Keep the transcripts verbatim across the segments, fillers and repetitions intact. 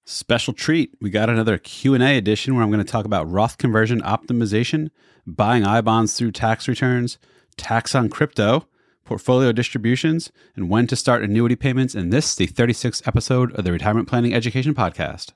Special treat. We got another Q and A edition where I'm going to talk about Roth conversion optimization, buying I bonds through tax returns, tax on crypto, portfolio distributions, and when to start annuity payments in this, the thirty-sixth episode of the Retirement Planning Education Podcast.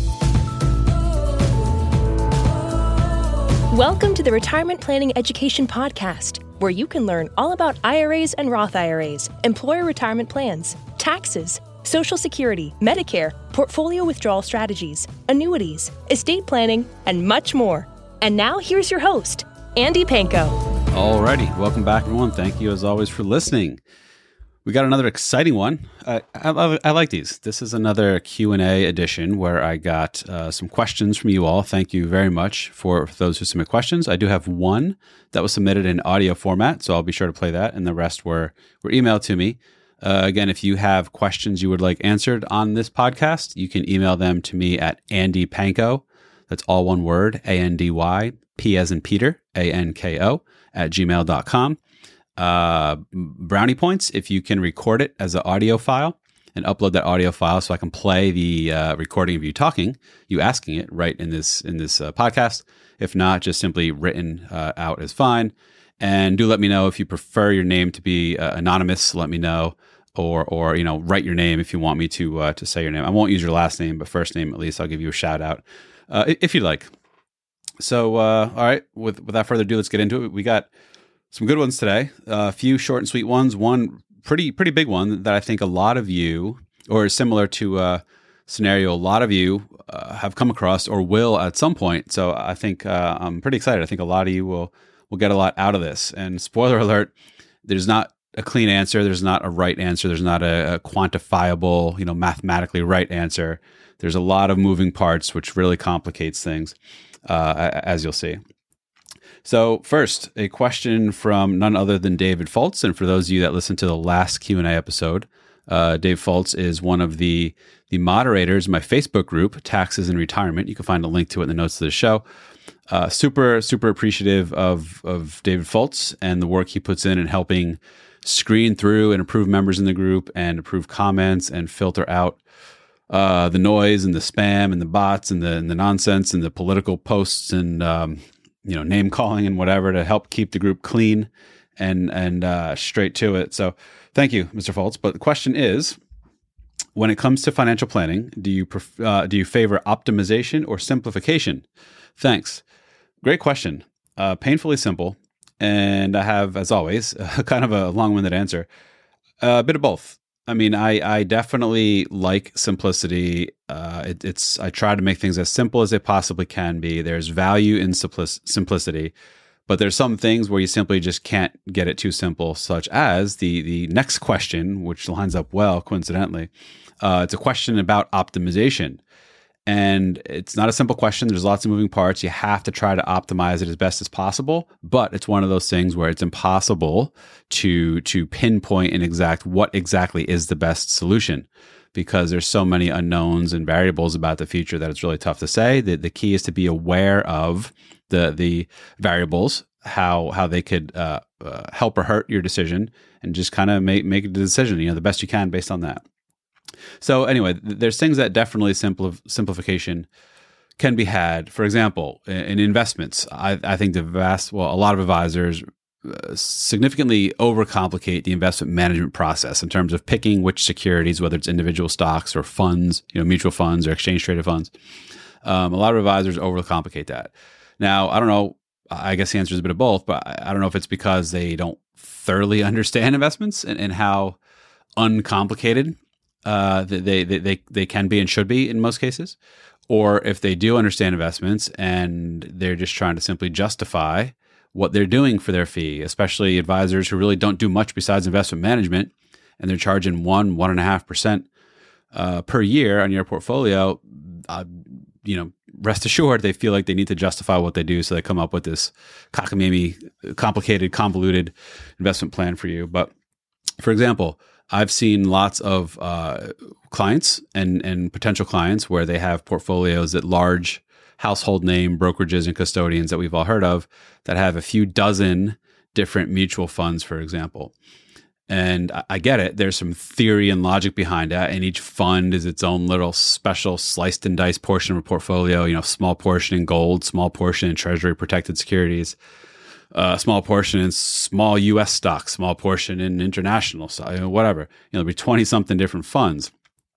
Welcome to the Retirement Planning Education Podcast, where you can learn all about I R As and Roth I R As, employer retirement plans, taxes, Social Security, Medicare, portfolio withdrawal strategies, annuities, estate planning, and much more. And now here's your host, Andy Panko. Alrighty, welcome back, everyone. Thank you, as always, for listening. We got another exciting one. Uh, I, I, I like these. This is another Q and A edition where I got uh, some questions from you all. Thank you very much for those who submit questions. I do have one that was submitted in audio format, so I'll be sure to play that, and the rest were, were emailed to me. Uh, again, if you have questions you would like answered on this podcast, you can email them to me at Andy Panko. That's all one word, A N D Y, P as in Peter, A N K O, at gmail dot com. Uh, brownie points, if you can record it as an audio file and upload that audio file so I can play the uh, recording of you talking, you asking it right in this in this uh, podcast. If not, just simply written uh, out is fine. And do let me know if you prefer your name to be uh, anonymous. Let me know, or or you know, write your name if you want me to uh, to say your name. I won't use your last name, but first name at least. I'll give you a shout out uh, if you'd like. So, uh, all right. With, without further ado, let's get into it. We got some good ones today. Uh, a few short and sweet ones. One pretty pretty big one that I think a lot of you, or similar to a scenario, a lot of you uh, have come across or will at some point. So I think uh, I'm pretty excited. I think a lot of you will. We'll get a lot out of this. And spoiler alert, there's not a clean answer. There's not a right answer. There's not a, a quantifiable, you know, mathematically right answer. There's a lot of moving parts, which really complicates things, uh, as you'll see. So first, a question from none other than David Fultz. And for those of you that listened to the last Q and A episode, uh, Dave Fultz is one of the, the moderators in my Facebook group, Taxes and Retirement. You can find a link to it in the notes of the show. Uh, super, super appreciative of, of David Fultz and the work he puts in in helping screen through and approve members in the group and approve comments and filter out uh, the noise and the spam and the bots and the, and the nonsense and the political posts and um, you know, name calling and whatever to help keep the group clean and and uh, straight to it. So thank you, Mister Fultz. But the question is, when it comes to financial planning, do you pref- uh, do you favor optimization or simplification? Thanks. Great question. Uh, painfully simple. And I have, as always, uh, kind of a long-winded answer. Uh, a bit of both. I mean, I, I definitely like simplicity. Uh, it, it's I try to make things as simple as they possibly can be. There's value in simplic- simplicity, but there's some things where you simply just can't get it too simple, such as the the next question, which lines up well, coincidentally. Uh, it's a question about optimization. And it's not a simple question. There's lots of moving parts. You have to try to optimize it as best as possible. But it's one of those things where it's impossible to to pinpoint and exact what exactly is the best solution, because there's so many unknowns and variables about the future that it's really tough to say. The, the key is to be aware of the the variables, how how they could uh, uh, help or hurt your decision, and just kind of make make a decision, you know, the best you can based on that. So anyway, there's things that definitely simplif- simplification can be had. For example, in investments, I, I think the vast, well, a lot of advisors uh, significantly overcomplicate the investment management process in terms of picking which securities, whether it's individual stocks or funds, you know, mutual funds or exchange traded funds. Um, a lot of advisors overcomplicate that. Now, I don't know. I guess the answer is a bit of both, but I don't know if it's because they don't thoroughly understand investments and, and how uncomplicated Uh, they, they they they can be and should be in most cases, or if they do understand investments and they're just trying to simply justify what they're doing for their fee, especially advisors who really don't do much besides investment management, and they're charging one one and a half percent uh, per year on your portfolio. Uh, you know, rest assured, they feel like they need to justify what they do, so they come up with this cockamamie, complicated, convoluted investment plan for you. But for example, I've seen lots of uh, clients and, and potential clients where they have portfolios at large household name brokerages and custodians that we've all heard of that have a few dozen different mutual funds, for example. And I, I get it. There's some theory and logic behind that. And each fund is its own little special sliced and diced portion of a portfolio, you know, small portion in gold, small portion in treasury protected securities, uh, small portion in small U S stocks, small portion in international stocks, you know, whatever. You know, there'll be twenty something different funds.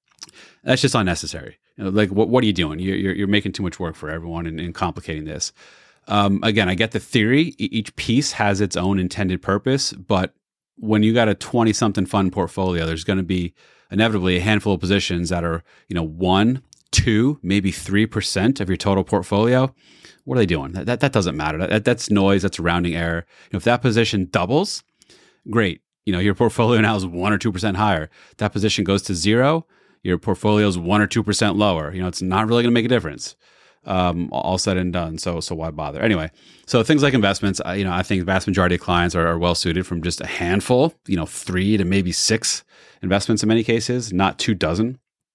That's just unnecessary. You know, like, what, what are you doing? You're, you're, you're making too much work for everyone and, and complicating this. Um, again, I get the theory. E- each piece has its own intended purpose, but when you got a twenty something fund portfolio, there's going to be inevitably a handful of positions that are, you know, one, two, maybe three percent of your total portfolio. What are they doing? That, that, that doesn't matter. That, that's noise. That's a rounding error. You know, if that position doubles, great. You know, your portfolio now is one or two percent higher. That position goes to zero, your portfolio is one or two percent lower. You know, it's not really going to make a difference. Um, all said and done. So, so why bother? Anyway, so things like investments, I, you know, I think the vast majority of clients are, are well suited from just a handful, you know, three to maybe six investments in many cases, not two dozen.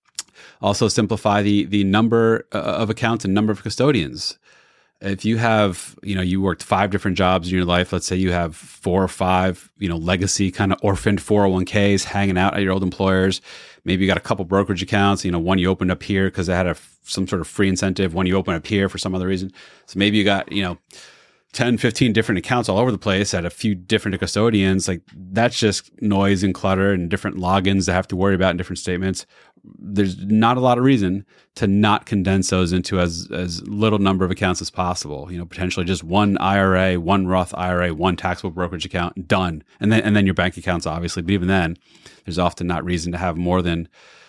Also simplify the the number of accounts and number of custodians. If you have, you know, you worked five different jobs in your life, let's say you have four or five, you know, legacy kind of orphaned four oh one k's hanging out at your old employers. Maybe you got a couple brokerage accounts, you know, one you opened up here because they had a, some sort of free incentive, one you opened up here for some other reason. So maybe you got, you know, ten, fifteen different accounts all over the place at a few different custodians. Like, that's just noise and clutter and different logins to have to worry about in different statements. There's not a lot of reason to not condense those into as as little number of accounts as possible. You know, potentially just one I R A, one Roth I R A, one taxable brokerage account, done. And then and then your bank accounts, obviously. But even then, there's often not reason to have more than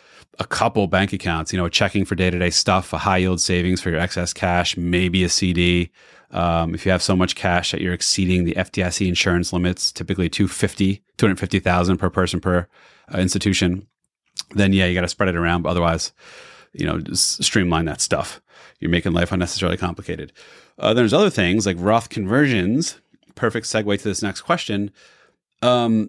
a couple bank accounts. You know, checking for day-to-day stuff, a high yield savings for your excess cash, maybe a C D. Um, if you have so much cash that you're exceeding the F D I C insurance limits, typically two hundred fifty thousand per person per uh, institution, then yeah, you got to spread it around. But otherwise, you know, just streamline that stuff. You're making life unnecessarily complicated. Uh, there's other things like Roth conversions. Perfect segue to this next question. Um,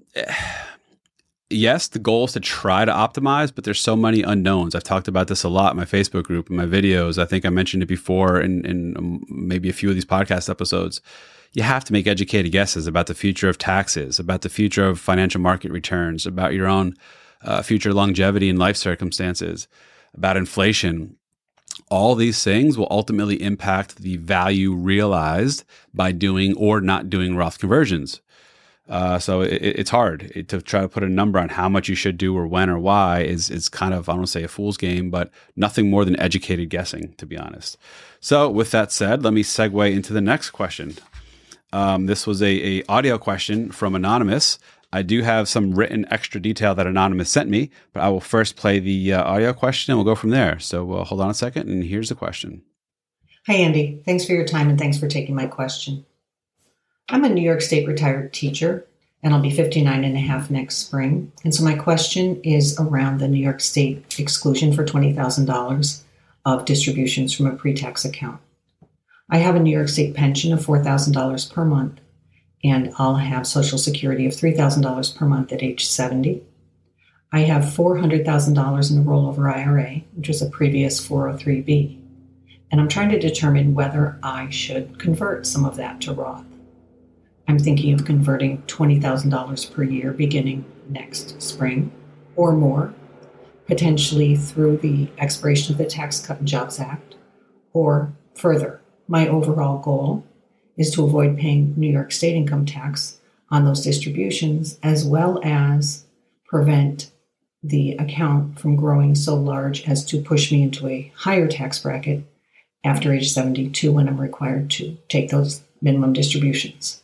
yes, the goal is to try to optimize, but there's so many unknowns. I've talked about this a lot in my Facebook group, in my videos. I think I mentioned it before in, in maybe a few of these podcast episodes. You have to make educated guesses about the future of taxes, about the future of financial market returns, about your own uh, future longevity and life circumstances, about inflation. All these things will ultimately impact the value realized by doing or not doing Roth conversions. Uh, so it, it's hard it, to try to put a number on how much you should do or when or why is is kind of, I don't want to say a fool's game, but nothing more than educated guessing, to be honest. So with that said, let me segue into the next question. Um, this was a, a audio question from Anonymous. I do have some written extra detail that Anonymous sent me, but I will first play the uh, audio question and we'll go from there. So uh, hold on a second, and here's the question. Hi, Andy. Thanks for your time and thanks for taking my question. I'm a New York State retired teacher, and I'll be fifty-nine and a half next spring. And so my question is around the New York State exclusion for twenty thousand dollars of distributions from a pre-tax account. I have a New York State pension of four thousand dollars per month, and I'll have Social Security of three thousand dollars per month at age seventy. I have four hundred thousand dollars in a rollover I R A, which was a previous four oh three B. And I'm trying to determine whether I should convert some of that to Roth. I'm thinking of converting twenty thousand dollars per year beginning next spring or more, potentially through the expiration of the Tax Cut and Jobs Act, or further. My overall goal is to avoid paying New York State income tax on those distributions, as well as prevent the account from growing so large as to push me into a higher tax bracket after age seventy-two when I'm required to take those minimum distributions.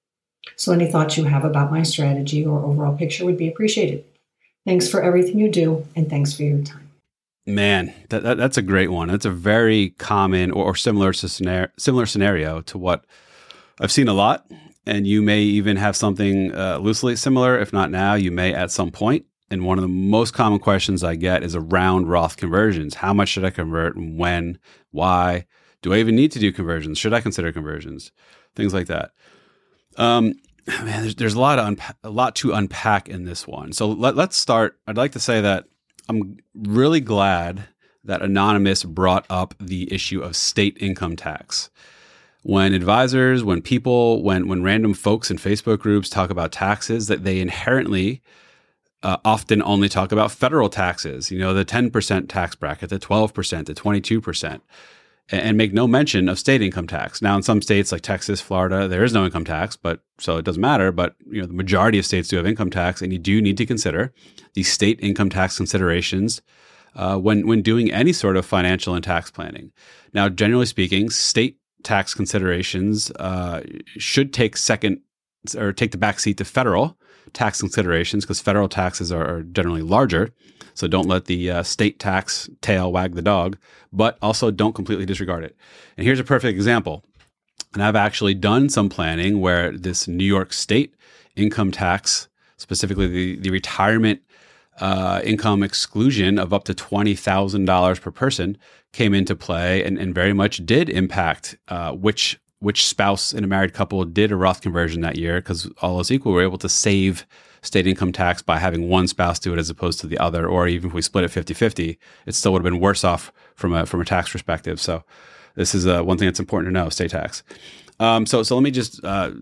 So any thoughts you have about my strategy or overall picture would be appreciated. Thanks for everything you do, and thanks for your time. Man, that, that that's a great one. That's a very common or, or similar to scenario, similar scenario to what I've seen a lot. And you may even have something uh, loosely similar. If not now, you may at some point. And one of the most common questions I get is around Roth conversions. How much should I convert? When? Why? Do I even need to do conversions? Should I consider conversions? Things like that. Um, man, there's, there's a lot of unpa- a lot to unpack in this one. So let, let's start. I'd like to say that I'm really glad that Anonymous brought up the issue of state income tax. when advisors, when people, when when random folks in Facebook groups talk about taxes, that they inherently uh, often only talk about federal taxes, you know, the ten percent tax bracket, the twelve percent, the twenty-two percent, and make no mention of state income tax. Now, in some states like Texas, Florida, there is no income tax, but so it doesn't matter. But you know, the majority of states do have income tax, and you do need to consider the state income tax considerations uh, when when doing any sort of financial and tax planning. Now, generally speaking, state tax considerations uh, should take second or take the back seat to federal tax considerations, because federal taxes are, are generally larger. So don't let the uh, state tax tail wag the dog, but also don't completely disregard it. And here's a perfect example. And I've actually done some planning where this New York State income tax, specifically the, the retirement uh, income exclusion of up to twenty thousand dollars per person, came into play and, and very much did impact uh, which which spouse in a married couple did a Roth conversion that year, because all else equal, we were able to save state income tax by having one spouse do it as opposed to the other, or even if we split it fifty-fifty, it still would have been worse off from a from a tax perspective. So this is uh, one thing that's important to know, state tax. Um, so so let me just uh,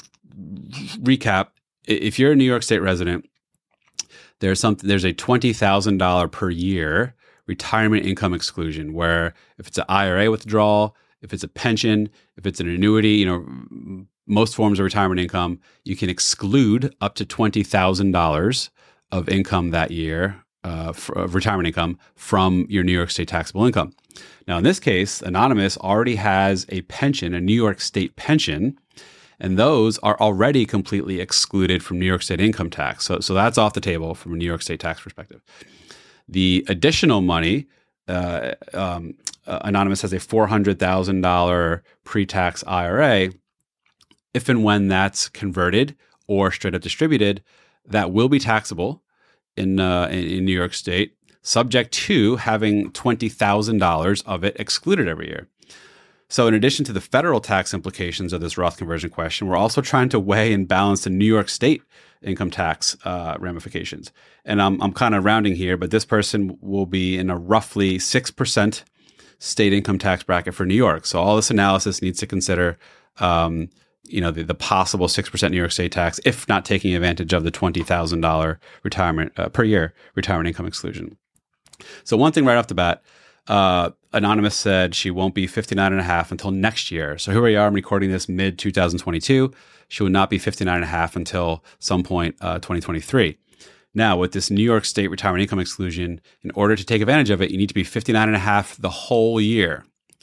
recap. If you're a New York State resident, there's something there's a twenty thousand dollars per year retirement income exclusion, where if it's an I R A withdrawal, if it's a pension, if it's an annuity, you know, most forms of retirement income, you can exclude up to twenty thousand dollars of income that year, uh, for, of retirement income, from your New York State taxable income. Now, in this case, Anonymous already has a pension, a New York State pension, and those are already completely excluded from New York State income tax. So, so that's off the table from a New York State tax perspective. The additional money, uh, um, uh, Anonymous has a four hundred thousand dollars pre-tax I R A. If and when that's converted or straight up distributed, that will be taxable in, uh, in, in New York State, subject to having twenty thousand dollars of it excluded every year. So in addition to the federal tax implications of this Roth conversion question, we're also trying to weigh and balance the New York State income tax uh, ramifications. And I'm, I'm kind of rounding here, but this person will be in a roughly six percent state income tax bracket for New York. So all this analysis needs to consider um, you know, the, the possible six percent New York State tax, if not taking advantage of the twenty thousand dollars retirement uh, per year retirement income exclusion. So one thing right off the bat, uh, Anonymous said she won't be fifty-nine and a half until next year. So here we are, I'm recording this mid twenty twenty-two. She will not be fifty-nine and a half until some point uh, twenty twenty-three. Now, with this New York State retirement income exclusion, in order to take advantage of it, you need to be fifty-nine and a half the whole year.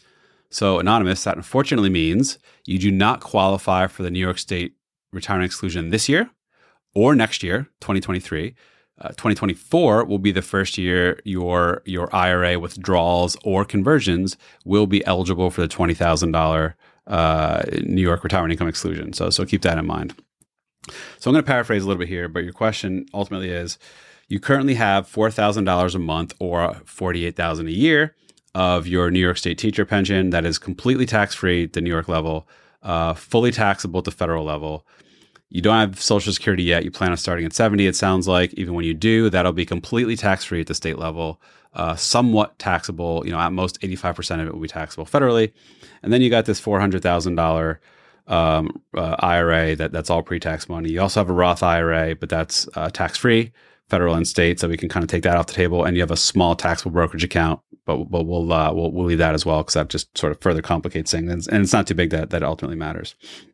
So Anonymous, that unfortunately means you do not qualify for the New York State retirement exclusion this year or next year, twenty twenty-three. Uh, twenty twenty-four will be the first year your your I R A withdrawals or conversions will be eligible for the twenty thousand dollars uh, New York retirement income exclusion. So, so keep that in mind. So I'm going to paraphrase a little bit here, but your question ultimately is, you currently have four thousand dollars a month or forty-eight thousand dollars a year of your New York State teacher pension that is completely tax-free at the New York level, uh, fully taxable at the federal level. You don't have Social Security yet. You plan on starting at seventy, it sounds like. Even when you do, that'll be completely tax-free at the state level, uh, somewhat taxable. You know, at most eighty-five percent of it will be taxable federally. And then you got this four hundred thousand dollars um, uh, I R A that, that's all pre-tax money. You also have a Roth I R A, but that's uh, tax-free, federal and state, so we can kind of take that off the table. And you have a small taxable brokerage account, but but we'll uh, we'll, we'll leave that as well, because that just sort of further complicates things, and it's not too big that that ultimately matters.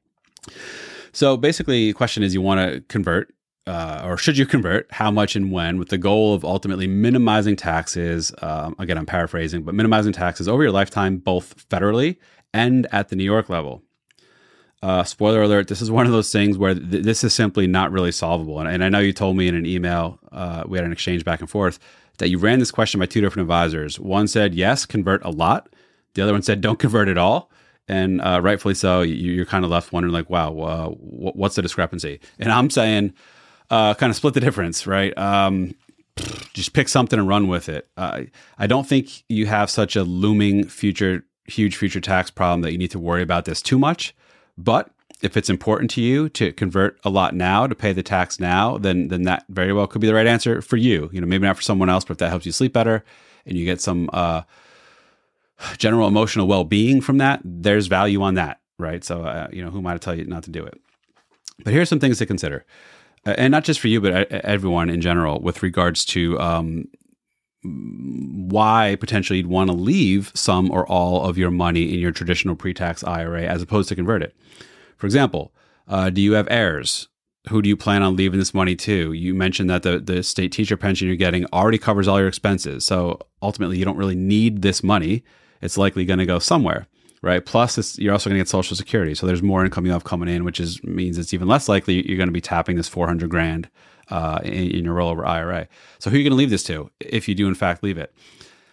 So basically, the question is, you want to convert, uh, or should you convert? How much and when? With the goal of ultimately minimizing taxes. Um, again, I'm paraphrasing, but minimizing taxes over your lifetime, both federally and at the New York level. Uh, spoiler alert, this is one of those things where th- this is simply not really solvable. And, and I know you told me in an email, uh, we had an exchange back and forth, that you ran this question by two different advisors. One said, yes, convert a lot. The other one said, don't convert at all. And uh, rightfully so, you, you're kind of left wondering, like, wow, uh, w- what's the discrepancy? And I'm saying, uh, kind of split the difference, right? Um, just pick something and run with it. Uh, I don't think you have such a looming future, huge future tax problem that you need to worry about this too much. But if it's important to you to convert a lot now, to pay the tax now, then then that very well could be the right answer for you. You know, maybe not for someone else, but if that helps you sleep better and you get some uh, general emotional well-being from that, there's value on that, right? So, uh, you know, who am I to tell you not to do it? But here's some things to consider. Uh, and not just for you, but uh, everyone in general with regards to um, why potentially you'd want to leave some or all of your money in your traditional pre-tax I R A as opposed to convert it. For example, uh, do you have heirs? Who do you plan on leaving this money to? You mentioned that the, the state teacher pension you're getting already covers all your expenses. So ultimately, you don't really need this money. It's likely going to go somewhere, right? Plus, it's, you're also going to get Social Security. So there's more income you have coming in, which is means it's even less likely you're going to be tapping this four hundred grand uh, in, in your rollover I R A. So who are you going to leave this to if you do, in fact, leave it?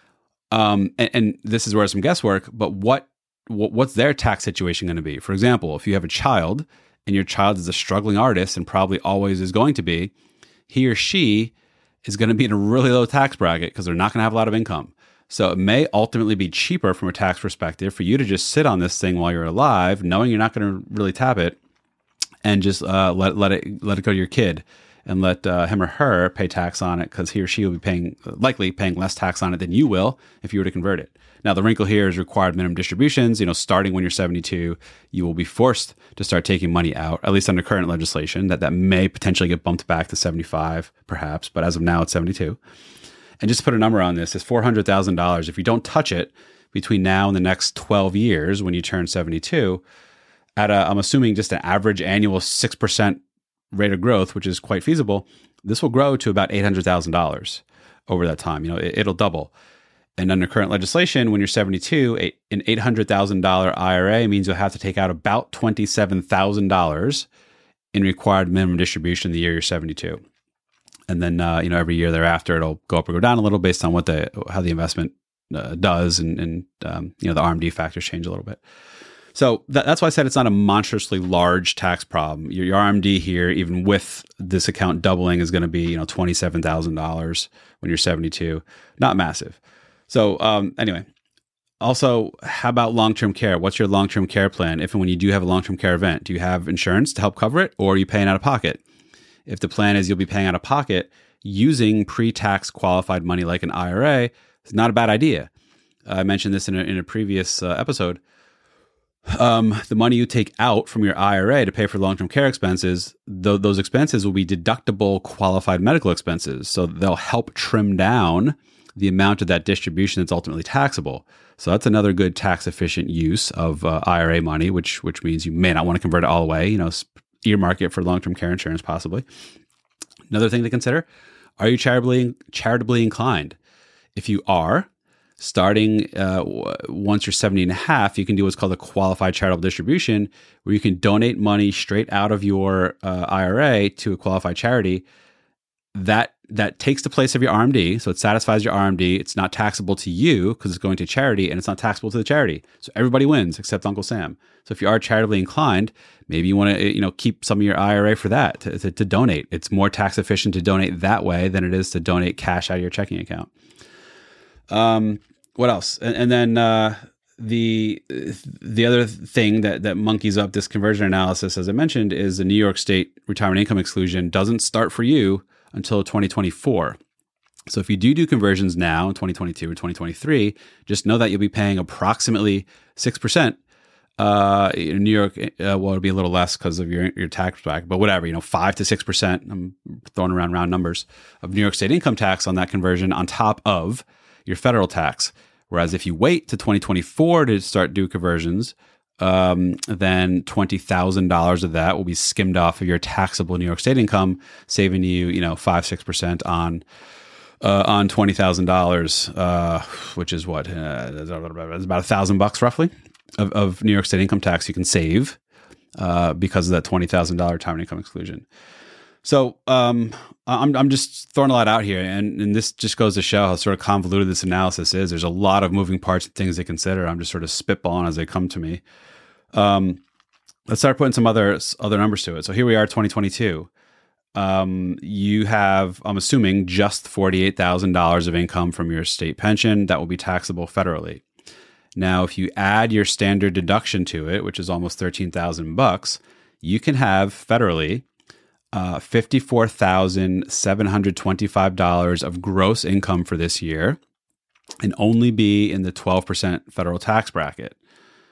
Um, and, and this is where some guesswork, but what, what what's their tax situation going to be? For example, if you have a child and your child is a struggling artist and probably always is going to be, he or she is going to be in a really low tax bracket because they're not going to have a lot of income. So it may ultimately be cheaper from a tax perspective for you to just sit on this thing while you're alive, knowing you're not going to really tap it, and just uh, let let it let it go to your kid and let uh, him or her pay tax on it because he or she will be paying likely paying less tax on it than you will if you were to convert it. Now, the wrinkle here is required minimum distributions. You know, starting when you're seventy-two, you will be forced to start taking money out, at least under current legislation, that that may potentially get bumped back to seventy-five, perhaps. But as of now, it's seventy-two. And just to put a number on this, it's four hundred thousand dollars. If you don't touch it between now and the next twelve years when you turn seventy-two, at a, I'm assuming just an average annual six percent rate of growth, which is quite feasible, this will grow to about eight hundred thousand dollars over that time. You know, it, it'll double. And under current legislation, when you're seventy-two, a, an eight hundred thousand dollars I R A means you'll have to take out about twenty-seven thousand dollars in required minimum distribution the year you're seventy-two. And then, uh, you know, every year thereafter, it'll go up or go down a little based on what the how the investment uh, does, and, and um, you know, the R M D factors change a little bit. So that, that's why I said it's not a monstrously large tax problem. Your, your R M D here, even with this account doubling, is going to be, you know, twenty-seven thousand dollars when you're seventy-two. Not massive. So um, anyway, also, how about long-term care? What's your long-term care plan? If and when you do have a long-term care event, do you have insurance to help cover it, or are you paying out of pocket? If the plan is you'll be paying out of pocket, using pre-tax qualified money like an I R A is not a bad idea. Uh, I mentioned this in a, in a previous uh, episode. Um, the money you take out from your I R A to pay for long-term care expenses, th- those expenses will be deductible qualified medical expenses. So they'll help trim down the amount of that distribution that's ultimately taxable. So that's another good tax efficient use of uh, I R A money, which which means you may not want to convert it all the way, you know, earmark it for long-term care insurance possibly. Another thing to consider, are you charitably charitably inclined? If you are, starting uh, once you're seventy and a half, you can do what's called a qualified charitable distribution, where you can donate money straight out of your uh, I R A to a qualified charity. That that takes the place of your R M D, so it satisfies your R M D. It's not taxable to you because it's going to charity, and it's not taxable to the charity. So everybody wins except Uncle Sam. So if you are charitably inclined, maybe you want to you know keep some of your I R A for that to, to, to donate. It's more tax efficient to donate that way than it is to donate cash out of your checking account. Um, what else? And, and then uh, the the other thing that that monkeys up this conversion analysis, as I mentioned, is the New York State retirement income exclusion doesn't start for you until twenty twenty-four. So if you do do conversions now in twenty twenty-two or twenty twenty-three, just know that you'll be paying approximately six percent. Uh, in New York, uh, well, it'll be a little less because of your your tax bracket, but whatever, you know, five to six percent. I'm throwing around round numbers of New York State income tax on that conversion on top of your federal tax. Whereas if you wait to twenty twenty-four to start do conversions, um, then twenty thousand dollars of that will be skimmed off of your taxable New York State income, saving you, you know, five, six percent on, uh, on twenty thousand dollars, uh, which is what, uh, it's about a thousand bucks roughly of, of New York State income tax you can save, uh, because of that twenty thousand dollars retirement income exclusion. So, um, I'm, I'm just throwing a lot out here, and, and this just goes to show how sort of convoluted this analysis is. There's a lot of moving parts and things to consider. I'm just sort of spitballing as they come to me. Um, let's start putting some other other numbers to it. So here we are, twenty twenty-two. Um, you have, I'm assuming, just forty-eight thousand dollars of income from your state pension that will be taxable federally. Now, if you add your standard deduction to it, which is almost thirteen thousand bucks, you can have federally uh, fifty-four thousand seven hundred twenty-five dollars of gross income for this year, and only be in the twelve percent federal tax bracket.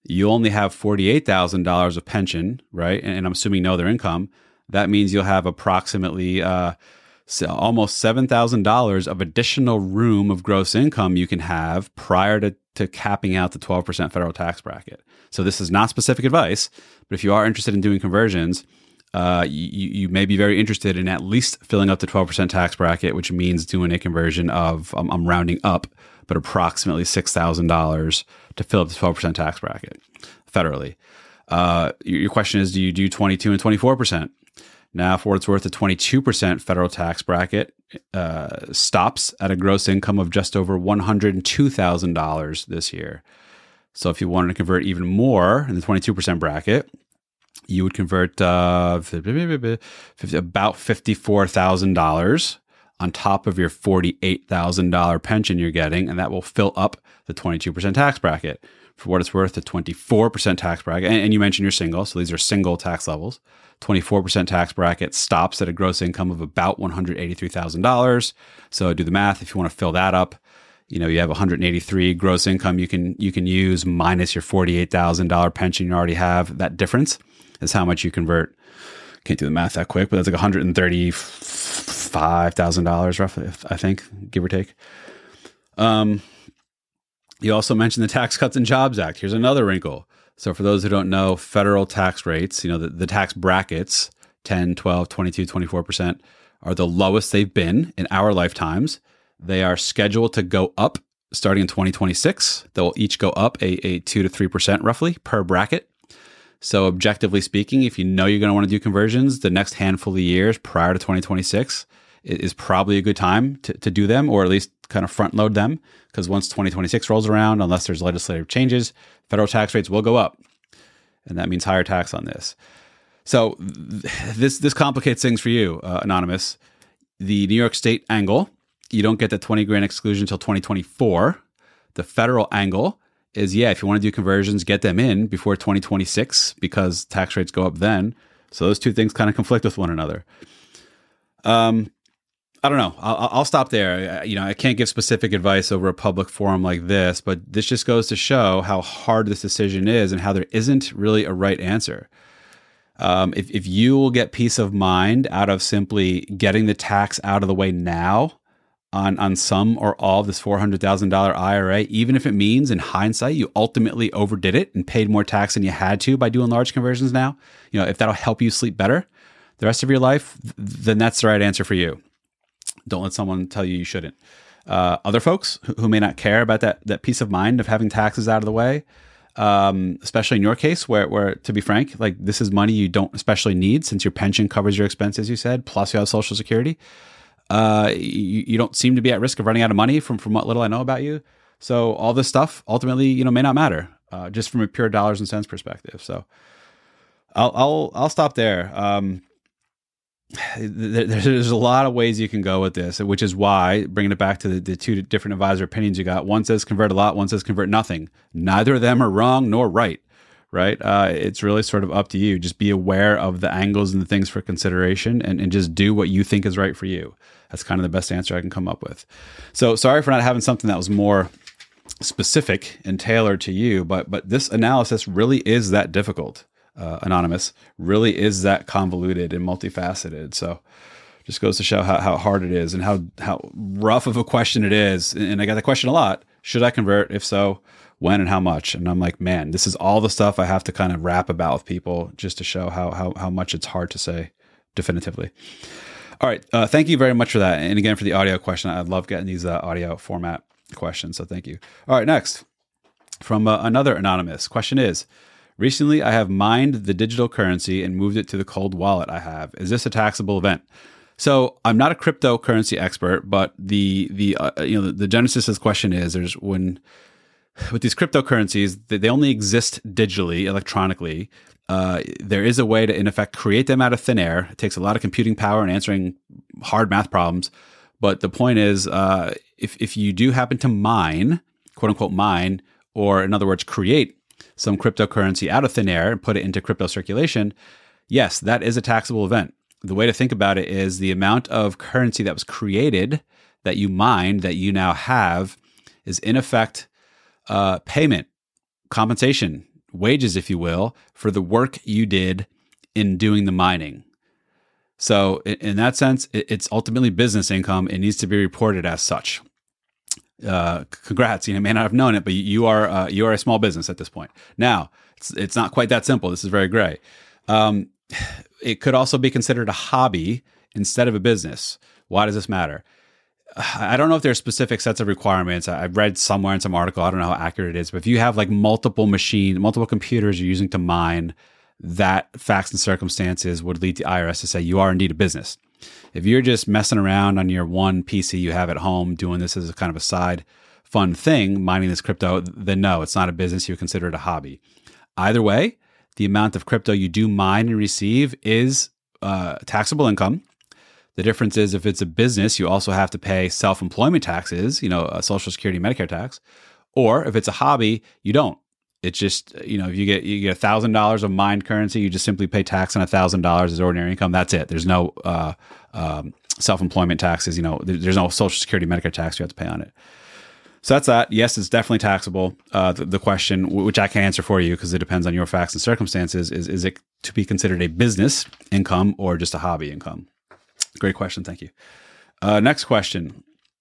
you only have forty-eight thousand dollars of pension, right? And, and I'm assuming no other income. That means you'll have approximately uh, so almost seven thousand dollars of additional room of gross income you can have prior to, to capping out the twelve percent federal tax bracket. So this is not specific advice, but if you are interested in doing conversions, uh, you, you may be very interested in at least filling up the twelve percent tax bracket, which means doing a conversion of, um, I'm rounding up, but approximately six thousand dollars to fill up the twelve percent tax bracket federally. Uh, your, your question is, do you do twenty-two and twenty-four percent? Now, for what it's worth, the twenty-two percent federal tax bracket uh, stops at a gross income of just over one hundred two thousand dollars this year. So if you wanted to convert even more in the twenty-two percent bracket, you would convert uh, about fifty-four thousand dollars on top of your forty-eight thousand dollars pension you're getting, and that will fill up the twenty-two percent tax bracket. For what it's worth, the twenty-four percent tax bracket, and, and you mentioned you're single, so these are single tax levels. twenty-four percent tax bracket stops at a gross income of about one hundred eighty-three thousand dollars. So do the math. If you want to fill that up, you know, you have one hundred eighty-three gross income you can you can use minus your forty-eight thousand dollars pension you already have. That difference is how much you convert. Can't do the math that quick, but that's like one hundred thirty-five thousand dollars roughly, I think, give or take. Um, you also mentioned the Tax Cuts and Jobs Act. Here's another wrinkle. So for those who don't know, federal tax rates, you know, the, the tax brackets, ten, twelve, twenty-two, twenty-four percent, are the lowest they've been in our lifetimes. They are scheduled to go up starting in twenty twenty-six. They'll each go up a, a two to three percent roughly per bracket. So objectively speaking, if you know you're going to want to do conversions, the next handful of years prior to twenty twenty-six is probably a good time to, to do them, or at least kind of front load them. Because once twenty twenty-six rolls around, unless there's legislative changes, federal tax rates will go up. And that means higher tax on this. So th- this this complicates things for you, uh, Anonymous. The New York State angle, you don't get the twenty grand exclusion until twenty twenty-four. The federal angle is, yeah, if you want to do conversions, get them in before twenty twenty-six because tax rates go up then. So those two things kind of conflict with one another. Um, I don't know. I'll, I'll stop there. You know, I can't give specific advice over a public forum like this, but this just goes to show how hard this decision is and how there isn't really a right answer. Um, if, if you will get peace of mind out of simply getting the tax out of the way now on, on some or all of this four hundred thousand dollars I R A, even if it means in hindsight you ultimately overdid it and paid more tax than you had to by doing large conversions now, you know, if that'll help you sleep better the rest of your life, then that's the right answer for you. Don't let someone tell you you shouldn't. Uh, other folks who, who may not care about that that peace of mind of having taxes out of the way, um, especially in your case, where, where to be frank, like this is money you don't especially need since your pension covers your expenses, you said, plus you have Social Security. Uh, you, you don't seem to be at risk of running out of money from, from what little I know about you. So all this stuff ultimately, you know, may not matter, uh, just from a pure dollars and cents perspective. So I'll I'll I'll stop there. Um, There's a lot of ways you can go with this, which is why, bringing it back to the, the two different advisor opinions you got, one says convert a lot, one says convert nothing. Neither of them are wrong nor right, right? Uh, it's really sort of up to you. Just be aware of the angles and the things for consideration and, and just do what you think is right for you. That's kind of the best answer I can come up with. So sorry for not having something that was more specific and tailored to you, but but this analysis really is that difficult. Uh, Anonymous, really is that convoluted and multifaceted. So just goes to show how, how hard it is and how, how rough of a question it is. And I got the question a lot. Should I convert? If so, when and how much? And I'm like, man, this is all the stuff I have to kind of rap about with people just to show how, how, how much it's hard to say definitively. All right. Uh, thank you very much for that. And again, for the audio question, I love getting these uh, audio format questions. So thank you. All right. Next from uh, another Anonymous question is, recently, I have mined the digital currency and moved it to the cold wallet I have. Is this a taxable event? So I'm not a cryptocurrency expert, but the the uh, you know the, the genesis of this question is there's when with these cryptocurrencies they, they only exist digitally, electronically. Uh, there is a way to in effect create them out of thin air. It takes a lot of computing power and answering hard math problems. But the point is, uh, if if you do happen to mine, quote unquote mine, or in other words, create some cryptocurrency out of thin air and put it into crypto circulation, yes, that is a taxable event. The way to think about it is the amount of currency that was created that you mined that you now have is in effect uh, payment, compensation wages, if you will, for the work you did in doing the mining. So in, in that sense, it, it's ultimately business income. It needs to be reported as such. Uh, congrats. You may not have known it, but you are uh, you are a small business at this point. Now, it's, it's not quite that simple. This is very gray. Um, it could also be considered a hobby instead of a business. Why does this matter? I don't know if there's specific sets of requirements. I've read somewhere in some article, I don't know how accurate it is, but if you have like multiple machines, multiple computers you're using to mine, that facts and circumstances would lead the I R S to say you are indeed a business. If you're just messing around on your one P C you have at home, doing this as a kind of a side fun thing, mining this crypto, then no, it's not a business. You consider it a hobby. Either way, the amount of crypto you do mine and receive is uh, taxable income. The difference is if it's a business, you also have to pay self-employment taxes, you know, a Social Security, Medicare tax, or if it's a hobby, you don't. It's just, you know, if you get you get one thousand dollars of mined currency, you just simply pay tax on one thousand dollars as ordinary income. That's it. There's no uh, um, self-employment taxes. You know, there's no Social Security, Medicare tax you have to pay on it. So that's that. Yes, it's definitely taxable. Uh, the, the question, which I can't answer for you because it depends on your facts and circumstances, is, is it to be considered a business income or just a hobby income? Great question. Thank you. Uh, next question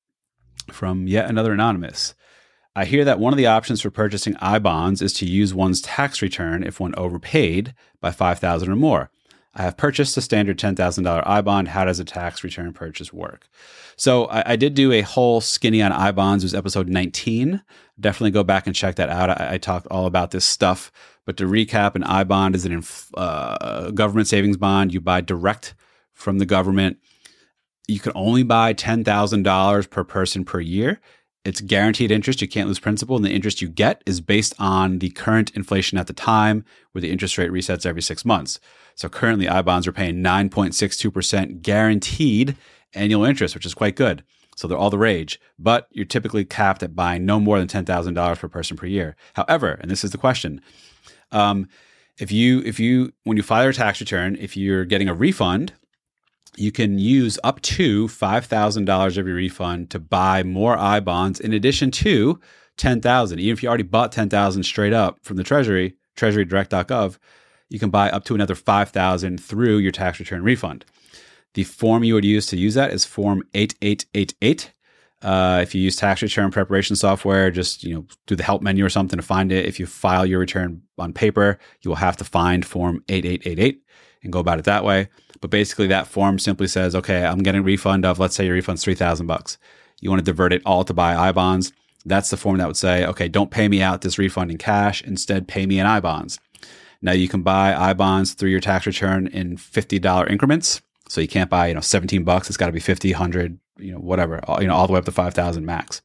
from yet another anonymous. I hear that one of the options for purchasing I bonds is to use one's tax return if one overpaid by five thousand dollars or more. I have purchased a standard ten thousand dollars I bond. How does a tax return purchase work? So I, I did do a whole skinny on I bonds. It was episode nineteen. Definitely go back and check that out. I, I talked all about this stuff. But to recap, an I bond is an inf- uh, government savings bond. You buy direct from the government. You can only buy ten thousand dollars per person per year. It's guaranteed interest. You can't lose principal. And the interest you get is based on the current inflation at the time, where the interest rate resets every six months. So currently, I bonds are paying nine point six two percent guaranteed annual interest, which is quite good. So they're all the rage. But you're typically capped at buying no more than ten thousand dollars per person per year. However, and this is the question, um, if you, if you, when you file your tax return, if you're getting a refund, you can use up to five thousand dollars of your refund to buy more I bonds in addition to ten thousand dollars. Even if you already bought ten thousand dollars straight up from the Treasury, treasury direct dot gov, you can buy up to another five thousand dollars through your tax return refund. The form you would use to use that is Form eighty-eight eighty-eight. Uh, if you use tax return preparation software, just you know do the help menu or something to find it. If you file your return on paper, you will have to find Form eighty-eight eighty-eight and go about it that way. But basically, that form simply says, okay, I'm getting a refund of, let's say your refund's three thousand bucks. You want to divert it all to buy I bonds. That's the form that would say, okay, don't pay me out this refund in cash. Instead, pay me in I bonds. Now you can buy I bonds through your tax return in fifty dollars increments. So you can't buy, you know, seventeen bucks. It's got to be fifty, one hundred, you know, whatever, all, you know, all the way up to five thousand max.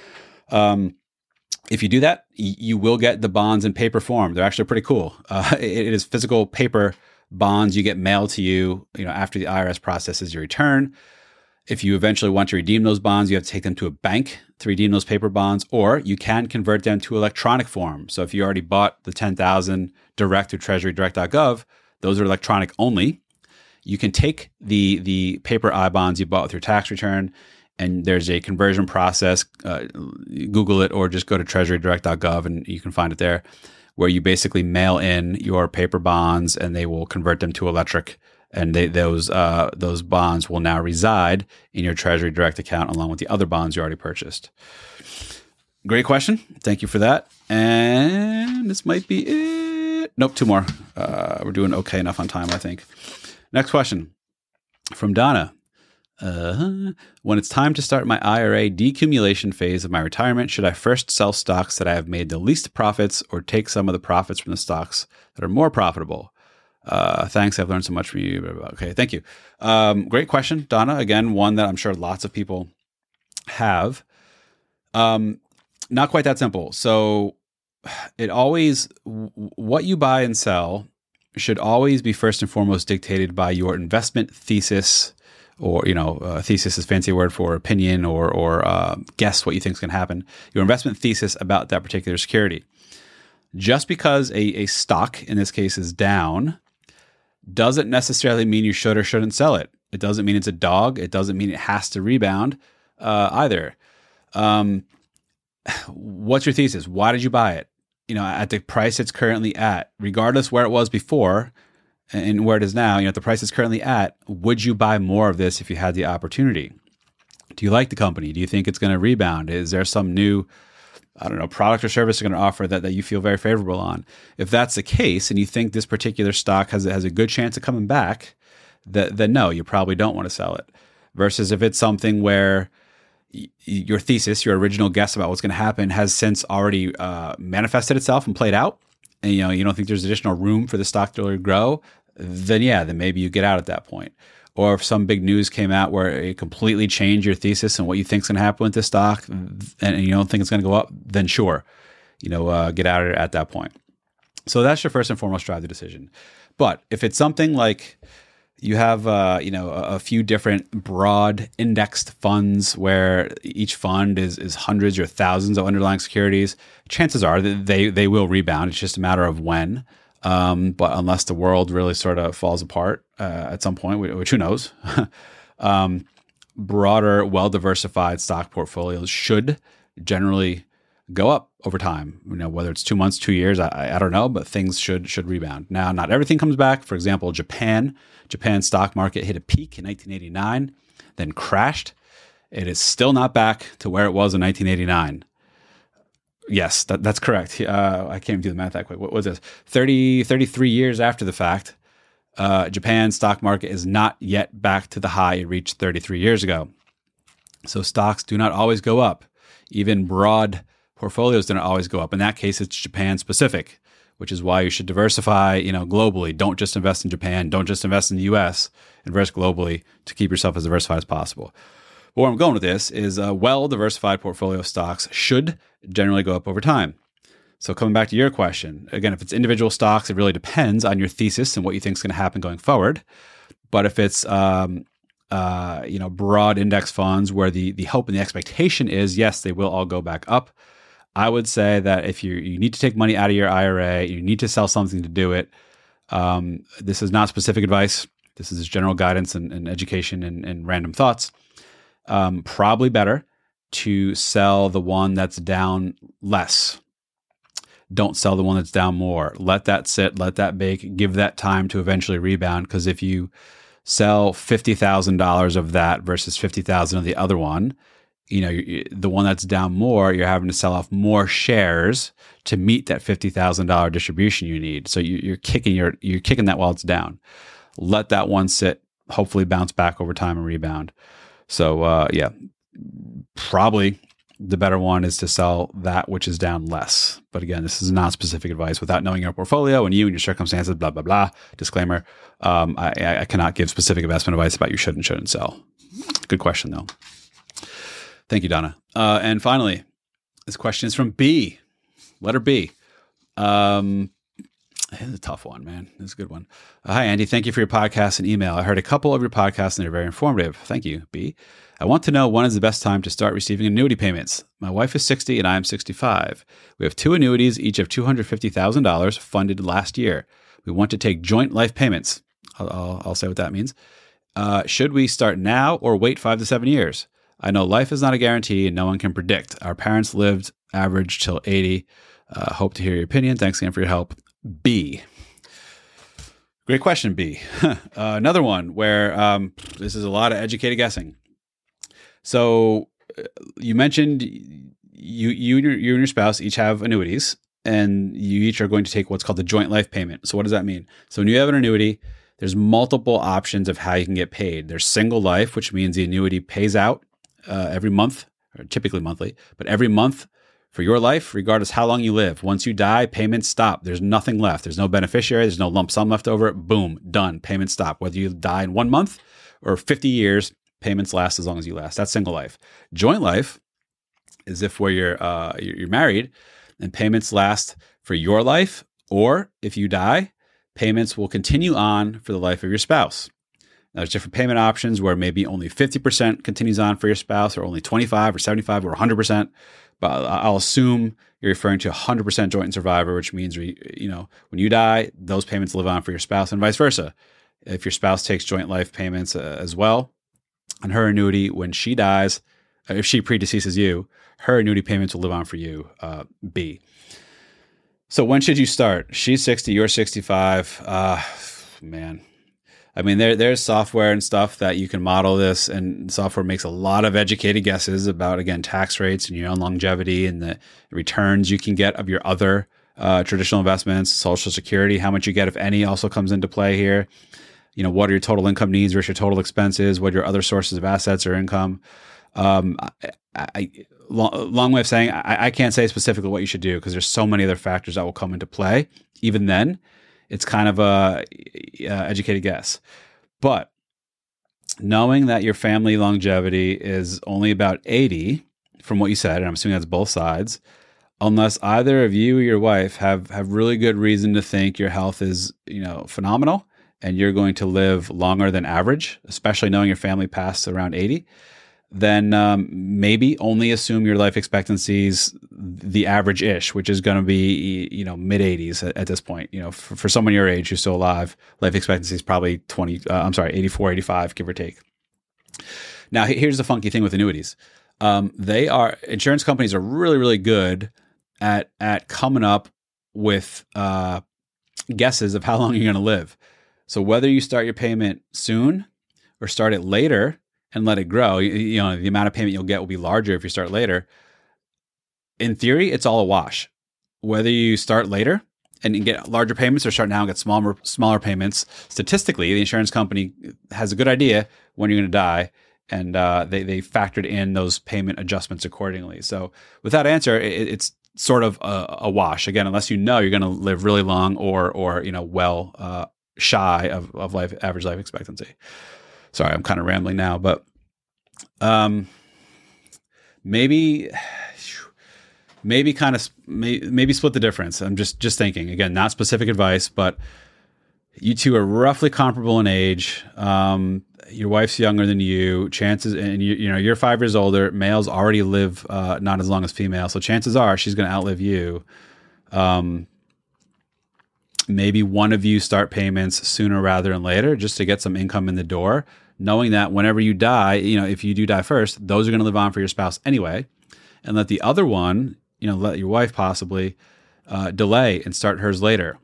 Um, if you do that, y- you will get the bonds in paper form. They're actually pretty cool. Uh, it, it is physical paper bonds you get mailed to you, you know, after the I R S processes your return. If you eventually want to redeem those bonds, you have to take them to a bank to redeem those paper bonds, or you can convert them to electronic form. So if you already bought the ten thousand direct through treasury direct dot gov, those are electronic only. You can take the the paper I bonds you bought with your tax return, and there's a conversion process. Uh, Google it or just go to treasury direct dot gov and you can find it there, where you basically mail in your paper bonds and they will convert them to electric, and they, those uh, those bonds will now reside in your Treasury Direct account along with the other bonds you already purchased. Great question. Thank you for that. And this might be it. Nope, two more. Uh, we're doing okay enough on time, I think. Next question from Donna. Uh, when it's time to start my I R A decumulation phase of my retirement, should I first sell stocks that I have made the least profits or take some of the profits from the stocks that are more profitable? Uh, thanks. I've learned so much from you. Okay. Thank you. Um, great question, Donna. Again, one that I'm sure lots of people have. Um, not quite that simple. So it always, what you buy and sell should always be first and foremost dictated by your investment thesis. Or, you know, uh, thesis is a fancy word for opinion or or uh, guess what you think is going to happen. Your investment thesis about that particular security. Just because a, a stock, in this case, is down, doesn't necessarily mean you should or shouldn't sell it. It doesn't mean it's a dog. It doesn't mean it has to rebound uh, either. Um, what's your thesis? Why did you buy it? you know, at the price it's currently at, regardless where it was before and where it is now, you know, at the price it's currently at, would you buy more of this if you had the opportunity? Do you like the company? Do you think it's going to rebound? Is there some new, I don't know, product or service you're going to offer that, that you feel very favorable on? If that's the case, and you think this particular stock has, has a good chance of coming back, that, then no, you probably don't want to sell it. Versus if it's something where y- your thesis, your original guess about what's going to happen has since already uh, manifested itself and played out, and you know you don't think there's additional room for the stock to really grow, then yeah, then maybe you get out at that point. Or if some big news came out where it completely changed your thesis and what you think is going to happen with this stock, and you don't think it's going to go up, then sure, you know, uh, get out of it at that point. So that's your first and foremost drive the decision. But if it's something like you have, uh, you know, a, a few different broad indexed funds where each fund is is hundreds or thousands of underlying securities, chances are that they they will rebound. It's just a matter of when. Um, but unless the world really sort of falls apart uh, at some point, which who knows, um, broader, well-diversified stock portfolios should generally go up over time. You know, whether it's two months, two years, I, I don't know, but things should should rebound. Now, not everything comes back. For example, Japan, Japan's stock market hit a peak in nineteen eighty-nine, then crashed. It is still not back to where it was in nineteen eighty-nine. Yes, that, that's correct. Uh, I can't even do the math that quick. What was this? thirty, thirty-three years after the fact, uh, Japan's stock market is not yet back to the high it reached thirty-three years ago. So stocks do not always go up. Even broad portfolios do not always go up. In that case, it's Japan specific, which is why you should diversify, you know, globally. Don't just invest in Japan. Don't just invest in the U S. Invest globally to keep yourself as diversified as possible. But where I'm going with this is a well-diversified portfolio of stocks should generally go up over time. So coming back to your question, again, if it's individual stocks, it really depends on your thesis and what you think is going to happen going forward. But if it's um, uh, you know, broad index funds where the the hope and the expectation is, yes, they will all go back up, I would say that if you you need to take money out of your I R A, you need to sell something to do it. Um, this is not specific advice. This is general guidance and, and education and, and random thoughts. Um, probably better to sell the one that's down less. Don't sell the one that's down more. Let that sit, let that bake, give that time to eventually rebound. Because if you sell fifty thousand dollars of that versus fifty thousand dollars of the other one, you know, the one that's down more, you're having to sell off more shares to meet that fifty thousand dollars distribution you need. So you, you're kicking your, you're kicking that while it's down. Let that one sit, hopefully bounce back over time and rebound. So uh, yeah, probably the better one is to sell that which is down less. But again, this is not specific advice without knowing your portfolio and you and your circumstances, blah, blah, blah. Disclaimer, um, I, I cannot give specific investment advice about you should and shouldn't sell. Good question, though. Thank you, Donna. Uh, and finally, this question is from B, letter B. Um, This is a tough one, man. This is a good one. Uh, hi, Andy. Thank you for your podcast and email. I heard a couple of your podcasts and they're very informative. Thank you, B. I want to know when is the best time to start receiving annuity payments. My wife is sixty and I am sixty-five. We have two annuities, each of two hundred fifty thousand dollars funded last year. We want to take joint life payments. I'll, I'll, I'll say what that means. Uh, should we start now or wait five to seven years? I know life is not a guarantee and no one can predict. Our parents lived average till eighty. Uh, hope to hear your opinion. Thanks again for your help. B. Great question, B. uh, another one where um, this is a lot of educated guessing. So uh, you mentioned you you and, your, you and your spouse each have annuities, and you each are going to take what's called the joint life payment. So what does that mean? So when you have an annuity, there's multiple options of how you can get paid. There's single life, which means the annuity pays out uh, every month, or typically monthly, but every month for your life, regardless how long you live. Once you die, payments stop. There's nothing left. There's no beneficiary. There's no lump sum left over. Boom, done. Payments stop. Whether you die in one month or fifty years, payments last as long as you last. That's single life. Joint life is if where you're uh, you're married and payments last for your life, or if you die, payments will continue on for the life of your spouse. Now, there's different payment options where maybe only fifty percent continues on for your spouse, or only twenty-five or seventy-five or one hundred percent. But I'll assume you're referring to one hundred percent joint and survivor, which means, you know, when you die, those payments live on for your spouse, and vice versa. If your spouse takes joint life payments uh, as well on her annuity, when she dies, if she predeceases you, her annuity payments will live on for you. Uh, B. So when should you start? She's sixty, you're sixty-five. Uh, man. I mean, there there's software and stuff that you can model this, and software makes a lot of educated guesses about, again, tax rates and your own longevity and the returns you can get of your other uh, traditional investments, Social Security, how much you get, if any, also comes into play here. You know, what are your total income needs versus your total expenses? What are your other sources of assets or income? Um, I, I, long, long way of saying, I, I can't say specifically what you should do because there's so many other factors that will come into play. Even then, it's kind of a uh, educated guess. But knowing that your family longevity is only about eighty, from what you said, and I'm assuming that's both sides, unless either of you or your wife have have really good reason to think your health is, you know, phenomenal and you're going to live longer than average, especially knowing your family passed around eighty, then um, maybe only assume your life expectancy is the average-ish, which is going to be, you know, mid-eighties at, at this point. You know, for, for someone your age who's still alive, life expectancy is probably twenty. Uh, I'm sorry, eighty-four, eighty-five, give or take. Now, here's the funky thing with annuities. Um, they are insurance companies are really, really good at at coming up with uh, guesses of how long you're going to live. So whether you start your payment soon or start it later and let it grow, you, you know, the amount of payment you'll get will be larger if you start later. In theory, it's all a wash. Whether you start later and you get larger payments or start now and get smaller, smaller payments, statistically, the insurance company has a good idea when you're going to die, and uh, they, they factored in those payment adjustments accordingly. So with that answer, it, it's sort of a, a wash. Again, unless you know you're going to live really long or, or you know, well uh, shy of, of life average life expectancy. Sorry, I'm kind of rambling now, but um, maybe, maybe kind of, maybe split the difference. I'm just, just thinking, again, not specific advice, but you two are roughly comparable in age. Um, your wife's younger than you. Chances, and you, you know, you're five years older. Males already live uh, not as long as females, so chances are she's going to outlive you. Um, maybe one of you start payments sooner rather than later, just to get some income in the door, knowing that whenever you die, you know, if you do die first, those are going to live on for your spouse anyway, and let the other one, you know, let your wife possibly uh, delay and start hers later.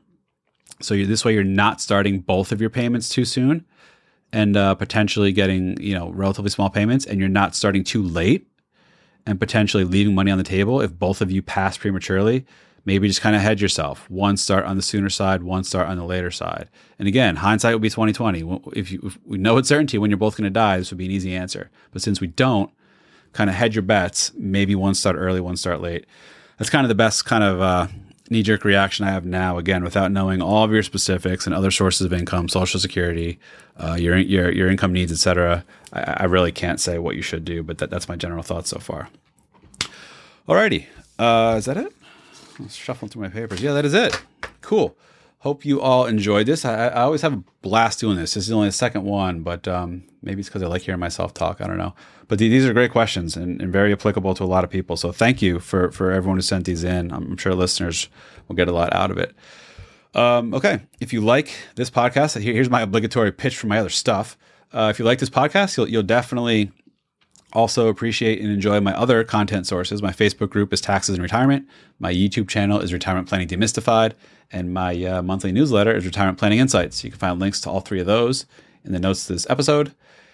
So you, this way, you're not starting both of your payments too soon, and uh, potentially getting, you know, relatively small payments, and you're not starting too late and potentially leaving money on the table if both of you pass prematurely. Maybe just kind of hedge yourself. One start on the sooner side, one start on the later side. And again, hindsight would be twenty twenty. If, you, if we know with certainty when you're both going to die, this would be an easy answer. But since we don't, kind of hedge your bets. Maybe one start early, one start late. That's kind of the best kind of uh, knee-jerk reaction I have now, again, without knowing all of your specifics and other sources of income, Social Security, uh, your your your income needs, et cetera. I, I really can't say what you should do, but that, that's my general thoughts so far. Alrighty. Uh, is that it? I was shuffling through my papers. Yeah, that is it. Cool. Hope you all enjoyed this. I, I always have a blast doing this. This is only the second one, but um, maybe it's because I like hearing myself talk. I don't know. But th- these are great questions and, and very applicable to a lot of people. So thank you for, for everyone who sent these in. I'm sure listeners will get a lot out of it. Um, okay. If you like this podcast, here, here's my obligatory pitch for my other stuff. Uh, if you like this podcast, you'll, you'll definitely also appreciate and enjoy my other content sources. My Facebook group is Taxes and Retirement. My YouTube channel is Retirement Planning Demystified. And my uh, monthly newsletter is Retirement Planning Insights. You can find links to all three of those in the notes to this episode.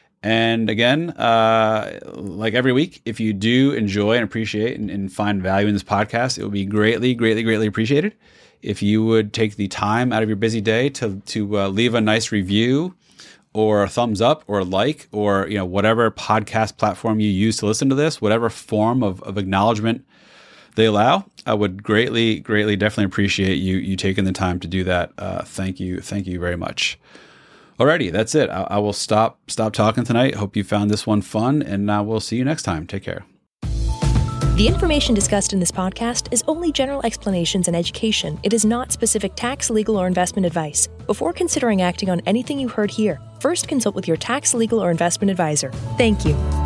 And again, uh, like every week, if you do enjoy and appreciate and, and find value in this podcast, it would be greatly, greatly, greatly appreciated if you would take the time out of your busy day to to uh, leave a nice review or a thumbs up or a like, or, you know, whatever podcast platform you use to listen to this, whatever form of, of acknowledgement they allow. I would greatly, greatly, definitely appreciate you you taking the time to do that. Uh, thank you. Thank you very much. Alrighty, that's it. I, I will stop stop talking tonight. Hope you found this one fun, and I will see you next time. Take care. The information discussed in this podcast is only general explanations and education. It is not specific tax, legal, or investment advice. Before considering acting on anything you heard here, first consult with your tax, legal, or investment advisor. Thank you.